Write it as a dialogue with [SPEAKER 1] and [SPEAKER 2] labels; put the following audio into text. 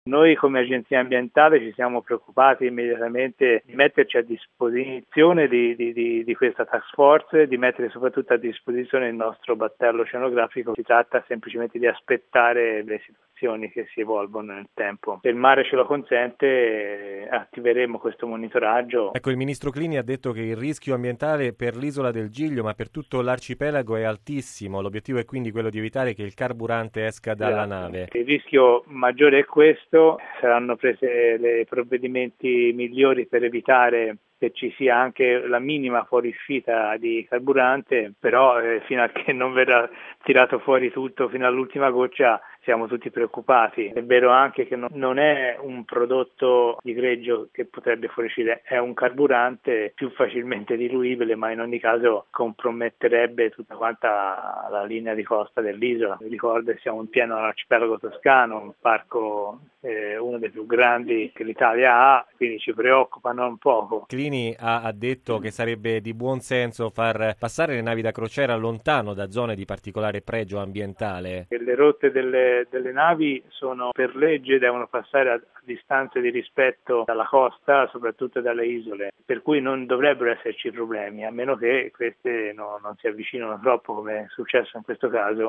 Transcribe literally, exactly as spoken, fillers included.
[SPEAKER 1] Noi come agenzia ambientale ci siamo preoccupati immediatamente di metterci a disposizione di, di, di, di questa task force, di mettere soprattutto a disposizione il nostro battello oceanografico. Si tratta semplicemente di aspettare le situazioni che si evolvono nel tempo. Se il mare ce lo consente, attiveremo questo monitoraggio.
[SPEAKER 2] Ecco, il ministro Clini ha detto che il rischio ambientale per l'isola del Giglio, ma per tutto l'arcipelago, è altissimo. L'obiettivo è quindi quello di evitare che il carburante esca dalla
[SPEAKER 1] Esatto.
[SPEAKER 2] nave.
[SPEAKER 1] Il rischio maggiore è questo. Saranno prese i provvedimenti migliori per evitare che ci sia anche la minima fuoriuscita di carburante, però eh, fino a che non verrà tirato fuori tutto fino all'ultima goccia siamo tutti preoccupati. È vero anche che non è un prodotto di greggio che potrebbe fuoriuscire, è un carburante più facilmente diluibile, ma in ogni caso comprometterebbe tutta quanta la linea di costa dell'isola. Vi ricordo che siamo in pieno arcipelago toscano, un parco eh, uno dei più grandi che l'Italia ha, quindi ci preoccupa non poco.
[SPEAKER 2] Clini ha, ha detto che sarebbe di buon senso far passare le navi da crociera lontano da zone di particolare pregio ambientale.
[SPEAKER 1] Le rotte delle, delle navi sono per legge, devono passare a, a distanze di rispetto dalla costa, soprattutto dalle isole, per cui non dovrebbero esserci problemi, a meno che queste no, non si avvicinano troppo, come è successo in questo caso.